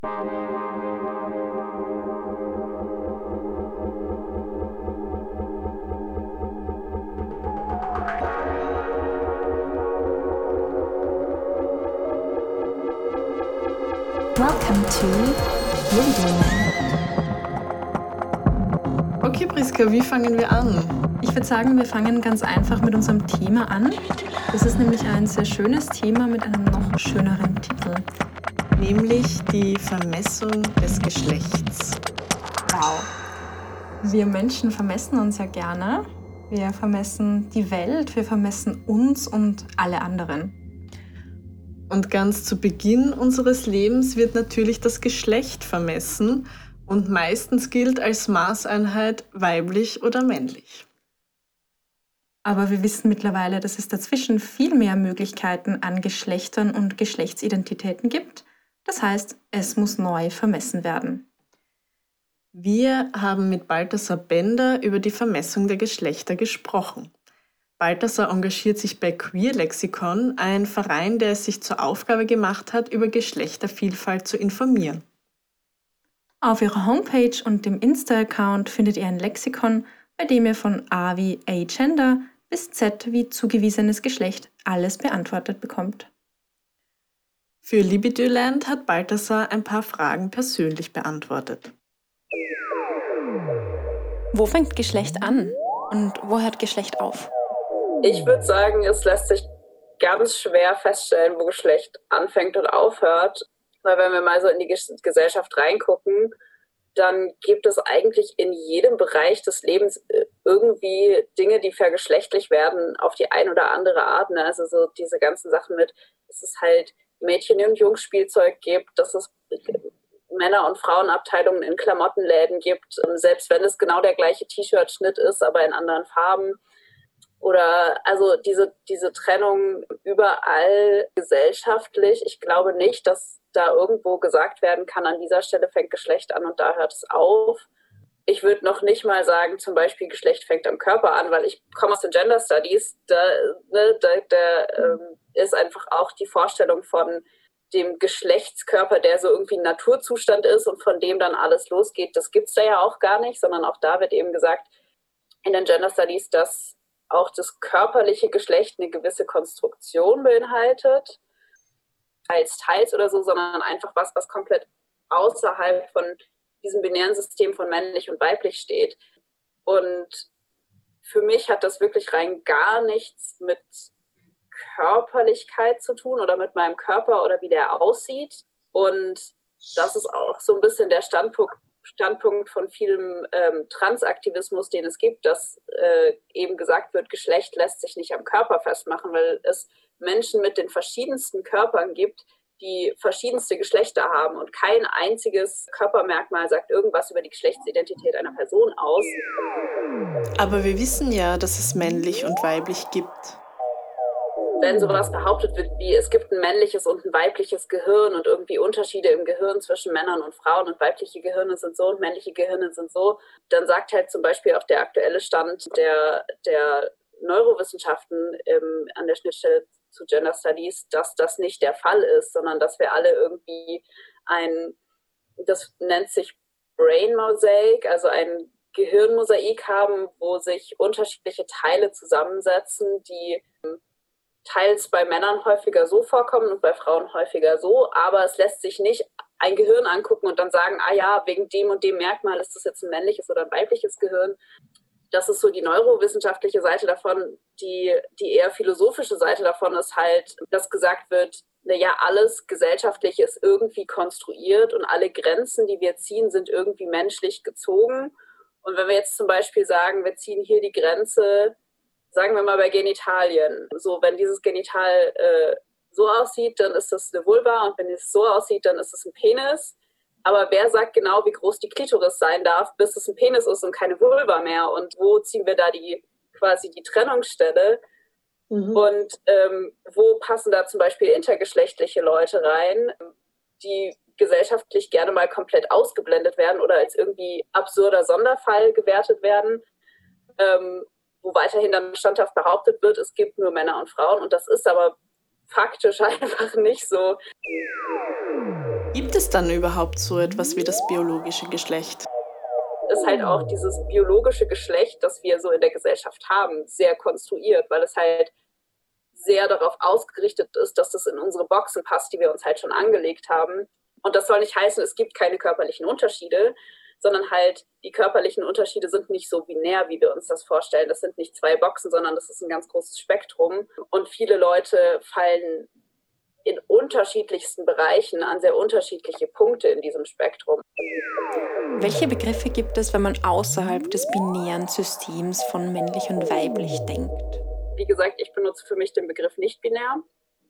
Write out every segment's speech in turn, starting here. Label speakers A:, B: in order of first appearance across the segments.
A: Welcome to Lindenland.
B: Okay, Priska, wie fangen wir an?
C: Ich würde sagen, wir fangen ganz einfach mit unserem Thema an. Das ist nämlich ein sehr schönes Thema mit einem noch schöneren Titel.
B: Nämlich die Vermessung des Geschlechts.
C: Wow. Wir Menschen vermessen uns ja gerne. Wir vermessen die Welt, wir vermessen uns und alle anderen.
B: Und ganz zu Beginn unseres Lebens wird natürlich das Geschlecht vermessen und meistens gilt als Maßeinheit weiblich oder männlich.
C: Aber wir wissen mittlerweile, dass es dazwischen viel mehr Möglichkeiten an Geschlechtern und Geschlechtsidentitäten gibt. Das heißt, es muss neu vermessen werden.
B: Wir haben mit Balthasar Bender über die Vermessung der Geschlechter gesprochen. Balthasar engagiert sich bei Queer Lexikon, ein Verein, der es sich zur Aufgabe gemacht hat, über Geschlechtervielfalt zu informieren.
C: Auf ihrer Homepage und dem Insta-Account findet ihr ein Lexikon, bei dem ihr von A wie Agender bis Z wie zugewiesenes Geschlecht alles beantwortet bekommt.
B: Für Libidoland hat Balthasar ein paar Fragen persönlich beantwortet.
C: Wo fängt Geschlecht an und wo hört Geschlecht auf?
D: Ich würde sagen, es lässt sich ganz schwer feststellen, wo Geschlecht anfängt und aufhört. Weil wenn wir mal so in die Gesellschaft reingucken, dann gibt es eigentlich in jedem Bereich des Lebens irgendwie Dinge, die vergeschlechtlich werden auf die ein oder andere Art. Ne? Also so diese ganzen Sachen mit, dass es halt Mädchen- und Jungsspielzeug gibt, dass es Männer- und Frauenabteilungen in Klamottenläden gibt, selbst wenn es genau der gleiche T-Shirt-Schnitt ist, aber in anderen Farben. Oder also diese Trennung überall gesellschaftlich. Ich glaube nicht, dass da irgendwo gesagt werden kann, an dieser Stelle fängt Geschlecht an und da hört es auf. Ich würde noch nicht mal sagen, zum Beispiel Geschlecht fängt am Körper an, weil ich komme aus den Gender Studies. Da ist einfach auch die Vorstellung von dem Geschlechtskörper, der so irgendwie ein Naturzustand ist und von dem dann alles losgeht. Das gibt es da ja auch gar nicht, sondern auch da wird eben gesagt in den Gender Studies, dass auch das körperliche Geschlecht eine gewisse Konstruktion beinhaltet, teils oder so, sondern einfach was komplett außerhalb von diesem binären System von männlich und weiblich steht. Und für mich hat das wirklich rein gar nichts mit Körperlichkeit zu tun oder mit meinem Körper oder wie der aussieht. Und das ist auch so ein bisschen der Standpunkt von vielem Transaktivismus, den es gibt, dass eben gesagt wird, Geschlecht lässt sich nicht am Körper festmachen, weil es Menschen mit den verschiedensten Körpern gibt, die verschiedenste Geschlechter haben und kein einziges Körpermerkmal sagt irgendwas über die Geschlechtsidentität einer Person aus.
B: Aber wir wissen ja, dass es männlich und weiblich gibt.
D: Wenn sowas behauptet wird wie, es gibt ein männliches und ein weibliches Gehirn und irgendwie Unterschiede im Gehirn zwischen Männern und Frauen und weibliche Gehirne sind so und männliche Gehirne sind so, dann sagt halt zum Beispiel auch der aktuelle Stand der Neurowissenschaften an der Schnittstelle zu Gender Studies, dass das nicht der Fall ist, sondern dass wir alle irgendwie das nennt sich Brain Mosaic, also ein Gehirnmosaik haben, wo sich unterschiedliche Teile zusammensetzen, die teils bei Männern häufiger so vorkommen und bei Frauen häufiger so, aber es lässt sich nicht ein Gehirn angucken und dann sagen, ah ja, wegen dem und dem Merkmal ist das jetzt ein männliches oder ein weibliches Gehirn. Das ist so die neurowissenschaftliche Seite davon. Die eher philosophische Seite davon ist halt, dass gesagt wird, naja, alles Gesellschaftliche ist irgendwie konstruiert und alle Grenzen, die wir ziehen, sind irgendwie menschlich gezogen. Und wenn wir jetzt zum Beispiel sagen, wir ziehen hier die Grenze, sagen wir mal bei Genitalien. So, wenn dieses Genital so aussieht, dann ist das eine Vulva und wenn es so aussieht, dann ist es ein Penis. Aber wer sagt genau, wie groß die Klitoris sein darf, bis es ein Penis ist und keine Vulva mehr? Und wo ziehen wir da quasi die Trennungsstelle? Und wo passen da zum Beispiel intergeschlechtliche Leute rein, die gesellschaftlich gerne mal komplett ausgeblendet werden oder als irgendwie absurder Sonderfall gewertet werden? Wo weiterhin dann standhaft behauptet wird, es gibt nur Männer und Frauen. Und das ist aber faktisch einfach nicht so.
B: Gibt es dann überhaupt so etwas wie das biologische Geschlecht?
D: Ist halt auch dieses biologische Geschlecht, das wir so in der Gesellschaft haben, sehr konstruiert, weil es halt sehr darauf ausgerichtet ist, dass das in unsere Boxen passt, die wir uns halt schon angelegt haben. Und das soll nicht heißen, es gibt keine körperlichen Unterschiede, sondern halt die körperlichen Unterschiede sind nicht so binär, wie wir uns das vorstellen. Das sind nicht 2 Boxen, sondern das ist ein ganz großes Spektrum. Und viele Leute fallen in unterschiedlichsten Bereichen an sehr unterschiedliche Punkte in diesem Spektrum.
C: Welche Begriffe gibt es, wenn man außerhalb des binären Systems von männlich und weiblich denkt?
D: Wie gesagt, ich benutze für mich den Begriff nicht-binär,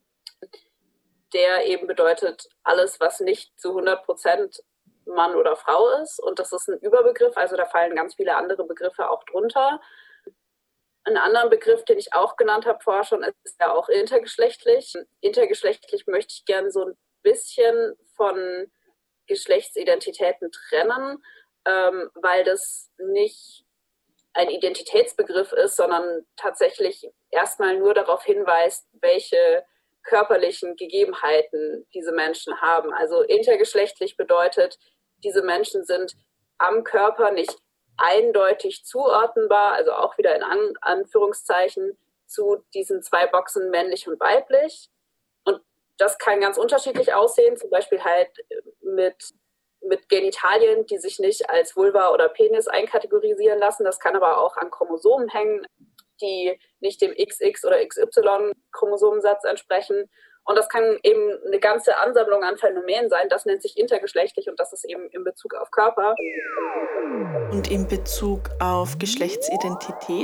D: der eben bedeutet, alles, was nicht zu 100% Mann oder Frau ist. Und das ist ein Überbegriff, also da fallen ganz viele andere Begriffe auch drunter. Ein anderer Begriff, den ich auch genannt habe vorher schon, ist ja auch intergeschlechtlich. Intergeschlechtlich möchte ich gerne so ein bisschen von Geschlechtsidentitäten trennen, weil das nicht ein Identitätsbegriff ist, sondern tatsächlich erstmal nur darauf hinweist, welche körperlichen Gegebenheiten diese Menschen haben. Also intergeschlechtlich bedeutet, diese Menschen sind am Körper nicht eindeutig zuordnenbar, also auch wieder in Anführungszeichen, zu diesen 2 Boxen männlich und weiblich. Und das kann ganz unterschiedlich aussehen, zum Beispiel halt mit Genitalien, die sich nicht als Vulva oder Penis einkategorisieren lassen. Das kann aber auch an Chromosomen hängen, die nicht dem XX- oder XY-Chromosomensatz entsprechen. Und das kann eben eine ganze Ansammlung an Phänomenen sein. Das nennt sich intergeschlechtlich und das ist eben in Bezug auf Körper.
B: Und in Bezug auf Geschlechtsidentität?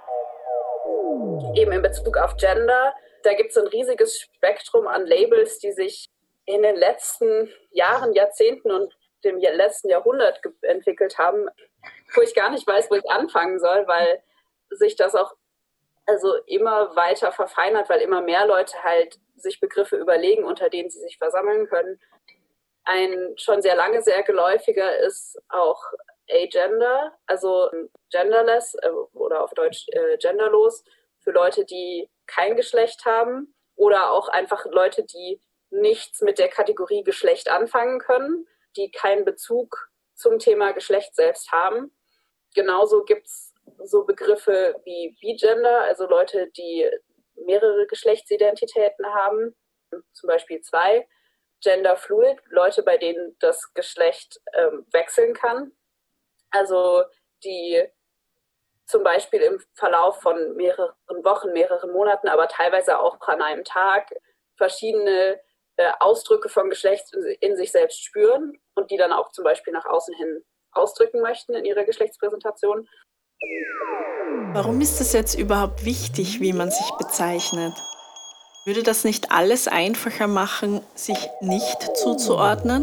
D: Eben in Bezug auf Gender. Da gibt es ein riesiges Spektrum an Labels, die sich in den letzten Jahren, Jahrzehnten und dem letzten Jahrhundert entwickelt haben, wo ich gar nicht weiß, wo ich anfangen soll, weil sich das auch also immer weiter verfeinert, weil immer mehr Leute halt sich Begriffe überlegen, unter denen sie sich versammeln können. Ein schon sehr lange sehr geläufiger ist auch Agender, also genderless oder auf Deutsch genderlos für Leute, die kein Geschlecht haben oder auch einfach Leute, die nichts mit der Kategorie Geschlecht anfangen können, die keinen Bezug zum Thema Geschlecht selbst haben. Genauso gibt es so Begriffe wie Bigender, also Leute, die mehrere Geschlechtsidentitäten haben, zum Beispiel 2. Genderfluid, Leute, bei denen das Geschlecht wechseln kann. Also die zum Beispiel im Verlauf von mehreren Wochen, mehreren Monaten, aber teilweise auch an einem Tag verschiedene Ausdrücke von Geschlecht in sich selbst spüren und die dann auch zum Beispiel nach außen hin ausdrücken möchten in ihrer Geschlechtspräsentation.
B: Warum ist es jetzt überhaupt wichtig, wie man sich bezeichnet? Würde das nicht alles einfacher machen, sich nicht zuzuordnen?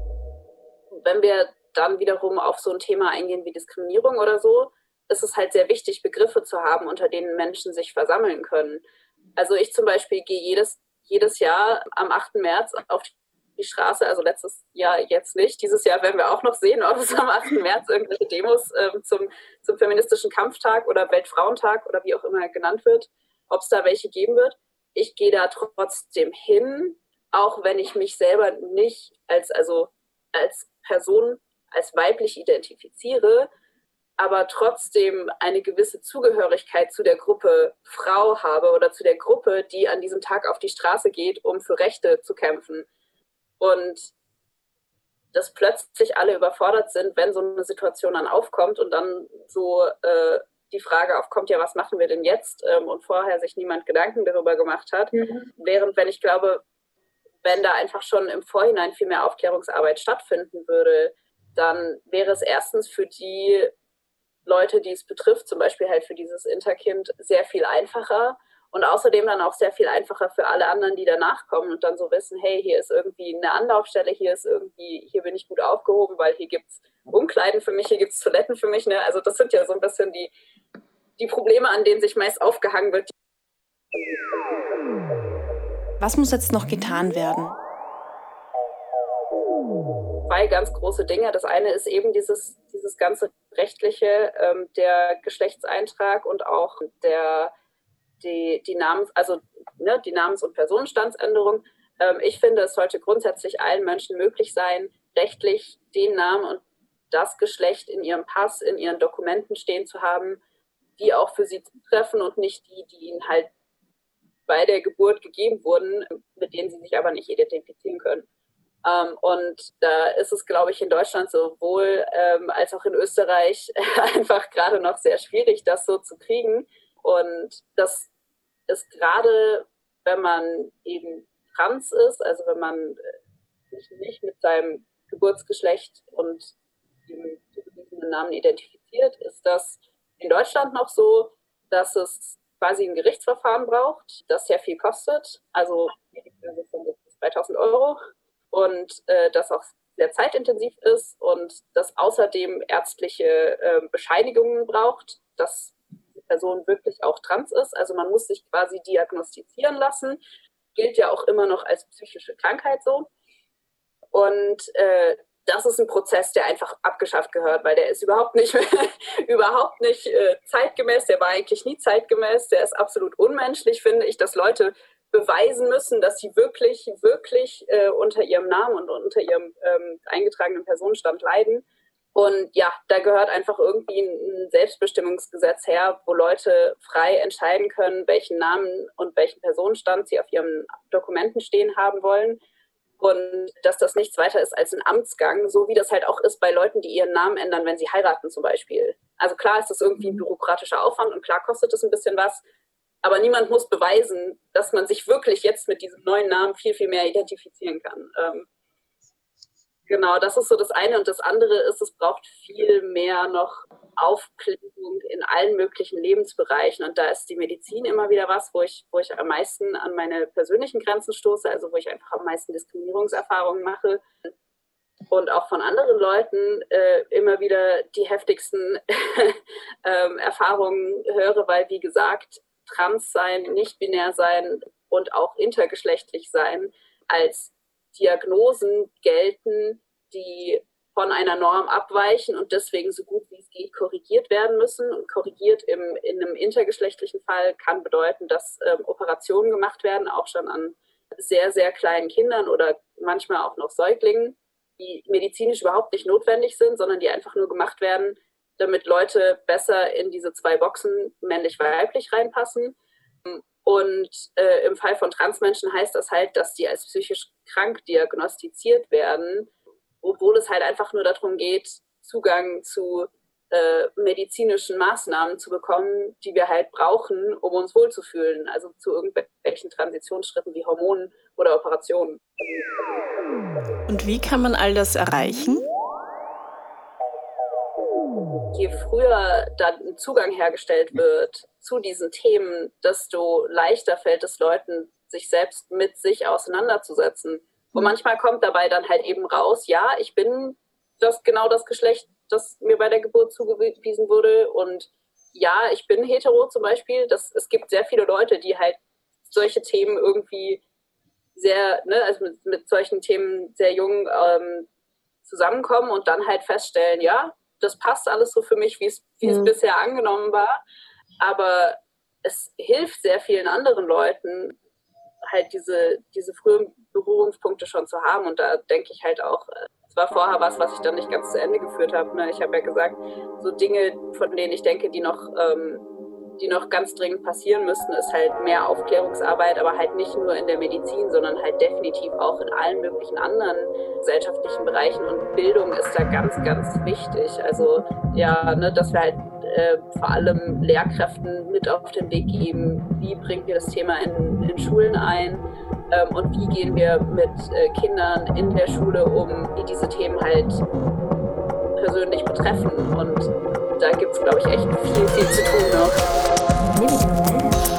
D: Wenn wir dann wiederum auf so ein Thema eingehen wie Diskriminierung oder so, ist es halt sehr wichtig, Begriffe zu haben, unter denen Menschen sich versammeln können. Also ich zum Beispiel gehe jedes Jahr am 8. März auf die Straße, also letztes Jahr jetzt nicht. Dieses Jahr werden wir auch noch sehen, ob es am 8. März irgendwelche Demos zum feministischen Kampftag oder Weltfrauentag oder wie auch immer genannt wird, ob es da welche geben wird. Ich gehe da trotzdem hin, auch wenn ich mich selber nicht als Person, als weiblich identifiziere, aber trotzdem eine gewisse Zugehörigkeit zu der Gruppe Frau habe oder zu der Gruppe, die an diesem Tag auf die Straße geht, um für Rechte zu kämpfen. Und dass plötzlich alle überfordert sind, wenn so eine Situation dann aufkommt und dann so die Frage aufkommt, ja, was machen wir denn jetzt? Und vorher sich niemand Gedanken darüber gemacht hat. Während, wenn ich glaube, wenn da einfach schon im Vorhinein viel mehr Aufklärungsarbeit stattfinden würde, dann wäre es erstens für die Leute, die es betrifft, zum Beispiel halt für dieses Interkind, sehr viel einfacher und außerdem dann auch sehr viel einfacher für alle anderen, die danach kommen und dann so wissen, hey, hier ist irgendwie eine Anlaufstelle, hier bin ich gut aufgehoben, weil hier gibt es Umkleiden für mich, hier gibt es Toiletten für mich. Ne? Also das sind ja so ein bisschen die Probleme, an denen sich meist aufgehangen wird.
C: Was muss jetzt noch getan werden?
D: 2 ganz große Dinge. Das eine ist eben dieses ganze rechtliche, der Geschlechtseintrag und auch die Namens- und Personenstandsänderung. Ich finde, es sollte grundsätzlich allen Menschen möglich sein, rechtlich den Namen und das Geschlecht in ihrem Pass, in ihren Dokumenten stehen zu haben, die auch für sie zutreffen und nicht die, die ihnen halt bei der Geburt gegeben wurden, mit denen sie sich aber nicht identifizieren können. Und da ist es, glaube ich, in Deutschland sowohl als auch in Österreich einfach gerade noch sehr schwierig, das so zu kriegen. Und das ist gerade, wenn man eben trans ist, also wenn man sich nicht mit seinem Geburtsgeschlecht und dem zugewiesenen Namen identifiziert, ist das in Deutschland noch so, dass es quasi ein Gerichtsverfahren braucht, das sehr viel kostet, also 2.000 Euro und das auch sehr zeitintensiv ist und das außerdem ärztliche Bescheinigungen braucht, dass die Person wirklich auch trans ist. Also man muss sich quasi diagnostizieren lassen, gilt ja auch immer noch als psychische Krankheit so. Und das ist ein Prozess, der einfach abgeschafft gehört, weil der ist überhaupt nicht zeitgemäß, der war eigentlich nie zeitgemäß, der ist absolut unmenschlich, finde ich, dass Leute beweisen müssen, dass sie wirklich unter ihrem Namen und unter ihrem eingetragenen Personenstand leiden. Und ja, da gehört einfach irgendwie ein Selbstbestimmungsgesetz her, wo Leute frei entscheiden können, welchen Namen und welchen Personenstand sie auf ihren Dokumenten stehen haben wollen. Und dass das nichts weiter ist als ein Amtsgang, so wie das halt auch ist bei Leuten, die ihren Namen ändern, wenn sie heiraten zum Beispiel. Also klar ist das irgendwie ein bürokratischer Aufwand und klar kostet es ein bisschen was, aber niemand muss beweisen, dass man sich wirklich jetzt mit diesem neuen Namen viel, viel mehr identifizieren kann. Genau, das ist so das eine. Und das andere ist, es braucht viel mehr noch Aufklärung in allen möglichen Lebensbereichen. Und da ist die Medizin immer wieder was, wo ich am meisten an meine persönlichen Grenzen stoße, also wo ich einfach am meisten Diskriminierungserfahrungen mache. Und auch von anderen Leuten immer wieder die heftigsten Erfahrungen höre, weil, wie gesagt, trans sein, nicht binär sein und auch intergeschlechtlich sein als Diagnosen gelten, die von einer Norm abweichen und deswegen so gut wie es geht korrigiert werden müssen. Und korrigiert in einem intergeschlechtlichen Fall kann bedeuten, dass Operationen gemacht werden, auch schon an sehr, sehr kleinen Kindern oder manchmal auch noch Säuglingen, die medizinisch überhaupt nicht notwendig sind, sondern die einfach nur gemacht werden, damit Leute besser in diese 2 Boxen männlich-weiblich reinpassen. Und im Fall von Transmenschen heißt das halt, dass die als psychisch krank diagnostiziert werden, obwohl es halt einfach nur darum geht, Zugang zu medizinischen Maßnahmen zu bekommen, die wir halt brauchen, um uns wohlzufühlen. Also zu irgendwelchen Transitionsschritten wie Hormonen oder Operationen.
B: Und wie kann man all das erreichen?
D: Je früher dann ein Zugang hergestellt wird zu diesen Themen, desto leichter fällt es Leuten, sich selbst mit sich auseinanderzusetzen. Und manchmal kommt dabei dann halt eben raus, ja, ich bin genau das Geschlecht, das mir bei der Geburt zugewiesen wurde. Und ja, ich bin hetero zum Beispiel. Es gibt sehr viele Leute, die halt solche Themen irgendwie sehr, also mit solchen Themen sehr jung zusammenkommen und dann halt feststellen, ja, das passt alles so für mich, wie es bisher angenommen war. Aber es hilft sehr vielen anderen Leuten, halt diese frühen Berührungspunkte schon zu haben. Und da denke ich halt auch, es war vorher was ich dann nicht ganz zu Ende geführt habe. Ne? Ich habe ja gesagt, so Dinge, von denen ich denke, die noch ganz dringend passieren müssten, ist halt mehr Aufklärungsarbeit, aber halt nicht nur in der Medizin, sondern halt definitiv auch in allen möglichen anderen gesellschaftlichen Bereichen. Und Bildung ist da ganz, ganz wichtig. Also ja, ne, dass wir halt vor allem Lehrkräften mit auf den Weg geben, wie bringen wir das Thema in Schulen ein und wie gehen wir mit Kindern in der Schule um, die diese Themen halt persönlich betreffen. Und da gibt es, glaube ich, echt viel, viel zu tun noch.